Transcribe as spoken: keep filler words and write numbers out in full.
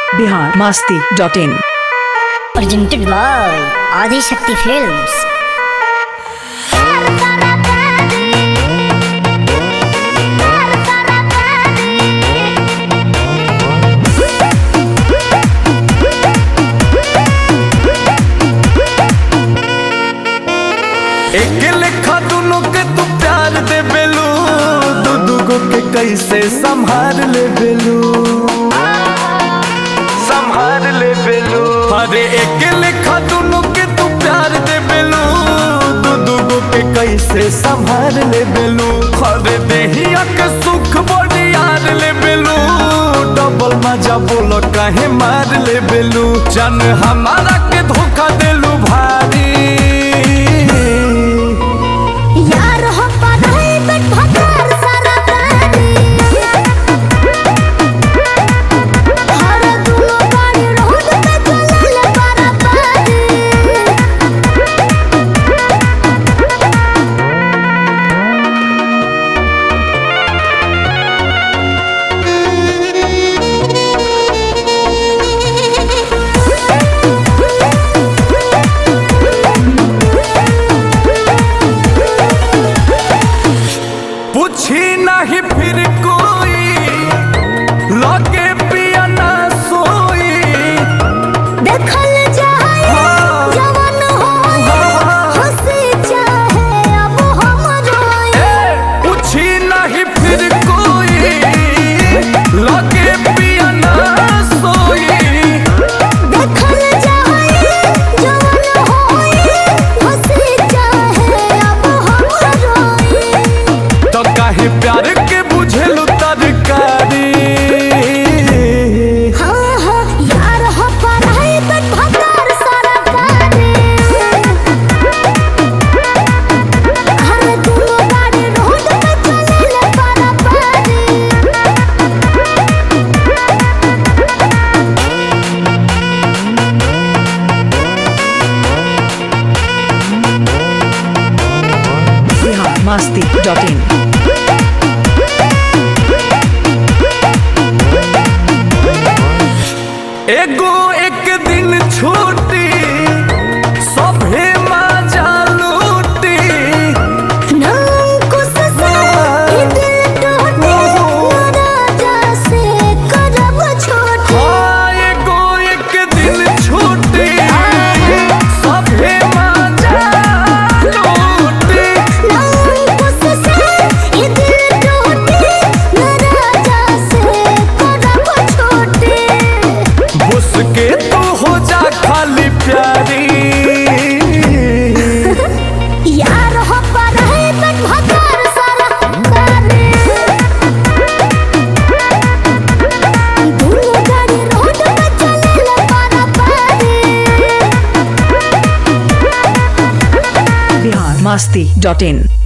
Bihar Masti dot in presented by Adi Shakti Films. एक लेखा दोनों के तू प्यार दे बेलू, दू दूगो के कैसे संभाल ले बेलू, संभाल ले बेलू। अरे एक लेखा दोनों के तू प्यार दे बेलू, दू दूगो के कैसे संभाल ले बेलू। अरे देहिया के सुख बड़ी यार ले बेलू, डबल मजा बोलो काहे मार ले बेलू। जान हमारा के धोखा देलू भारी, पूछी नहीं फिर कोई लगे पिया ना सोई, देखल जाए जवान होए हंसी चाहे अब हम रोए। पूछी नहीं फिर कोई लगे पिया ना सोई, देखल जाए जवान होए हंसी चाहे अब हम रोए। तो काहे प्यार के बुझेलू तरकारी। हाँ हाँ यार हो पढ़ाई तक भकार सारा पानी, हर दूनो गाड़ी रोड पे चले ले पारा पानी। बिहार मस्ती डॉट इन एगो एक दिन छूटी सभे मजा लूटी, नामुकुस से ये दिल टूटे राजा से करब छोटे। हाँ एगो एक दिन छूटी सभे मजा लूटी। नामुकुस से ये दिल टूटे राजा से करब छोटे। बुस के तू हो जा खाली प्यारी, यार हो पढ़ाई तक भकार सारा पानी, दूनो गाड़ी रोड पे चले ले पारा पानी। बिहार मस्ती डॉट इन